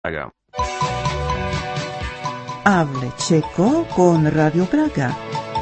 Praga. Hable checo con Radio Praga.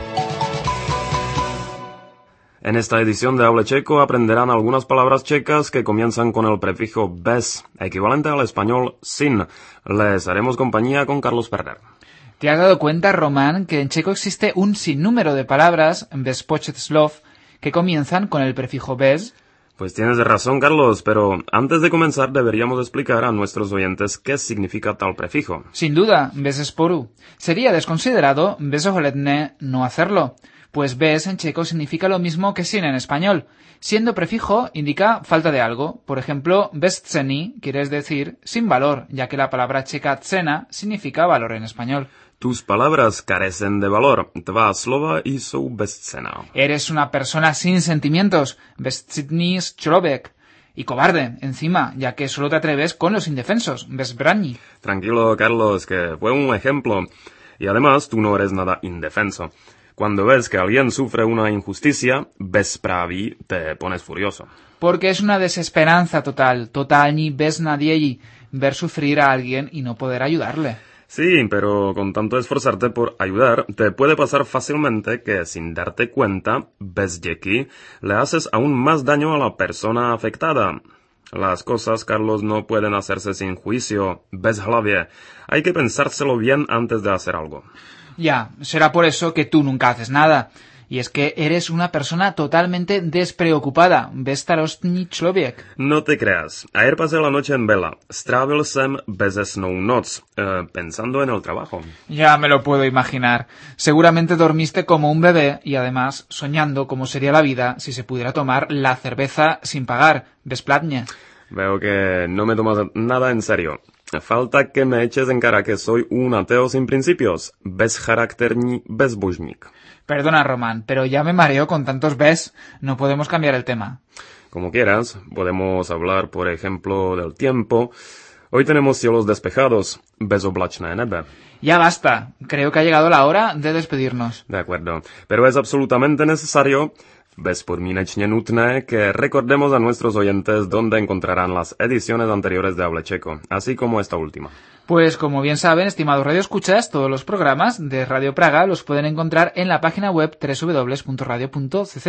En esta edición de Hable Checo aprenderán algunas palabras checas que comienzan con el prefijo bez, equivalente al español sin. Les haremos compañía con Carlos Ferrer. ¿Te has dado cuenta, Román, que en checo existe un sinnúmero de palabras, bezpočet slov, que comienzan con el prefijo bez? Pues tienes razón, Carlos, pero antes de comenzar deberíamos explicar a nuestros oyentes qué significa tal prefijo. Sin duda, bezesporu. Sería desconsiderado bezoholedne no hacerlo, pues bez en checo significa lo mismo que sin en español. Siendo prefijo, indica falta de algo. Por ejemplo, bezceni quiere decir sin valor, ya que la palabra checa cena significa valor en español. Tus palabras carecen de valor. Tvá slova jsou bezcenná. Eres una persona sin sentimientos, bezcitný člověk. Y cobarde, encima, ya que solo te atreves con los indefensos, bezbraní. Tranquilo, Carlos, que fue un ejemplo. Y además, tú no eres nada indefenso. Cuando ves que alguien sufre una injusticia, bezpraví, te pones furioso. Porque es una desesperanza totalní beznaději, ver sufrir a alguien y no poder ayudarle. Sí, pero con tanto esforzarte por ayudar, te puede pasar fácilmente que sin darte cuenta, bezděky, le haces aún más daño a la persona afectada. Las cosas, Carlos, no pueden hacerse sin juicio, bezhlavě. Hay que pensárselo bien antes de hacer algo. Ya, será por eso que tú nunca haces nada. Y es que eres una persona totalmente despreocupada, bezstarostný člověk. No te creas. Ayer pasé la noche en vela. Strávil jsem bezesnou noc, pensando en el trabajo. Ya me lo puedo imaginar. Seguramente dormiste como un bebé y además soñando cómo sería la vida si se pudiera tomar la cerveza sin pagar, bezplatně. Veo que no me tomas nada en serio. Falta que me eches en cara que soy un ateo sin principios, bezcharakterní bezbožník. Perdona, Román, pero ya me mareo con tantos bes. No podemos cambiar el tema. Como quieras, podemos hablar, por ejemplo, del tiempo. Hoy tenemos cielos despejados, bezoblačné nebe. Ya basta. Creo que ha llegado la hora de despedirnos. De acuerdo, pero es absolutamente necesario, bezpodmínečně nutné, que recordemos a nuestros oyentes dónde encontrarán las ediciones anteriores de Hable Checo, así como esta última. Pues como bien saben, estimados radioescuchas, todos los programas de Radio Praga los pueden encontrar en la página web www.radio.cz.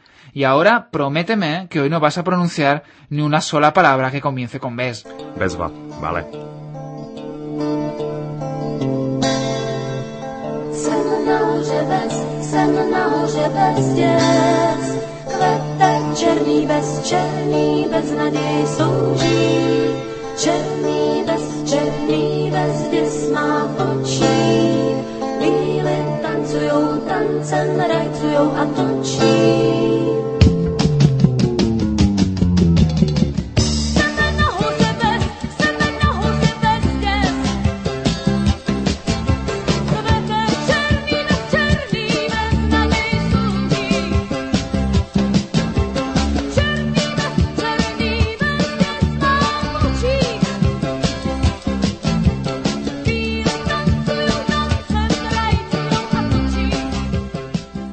Y ahora, prométeme que hoy no vas a pronunciar ni una sola palabra que comience con bez. Bezva, vale. Jsem nahoře bezděc, kvete černý bez naději slouží. Černý bez děs má v očí. Bíli tancujou tancem, rajcujou a to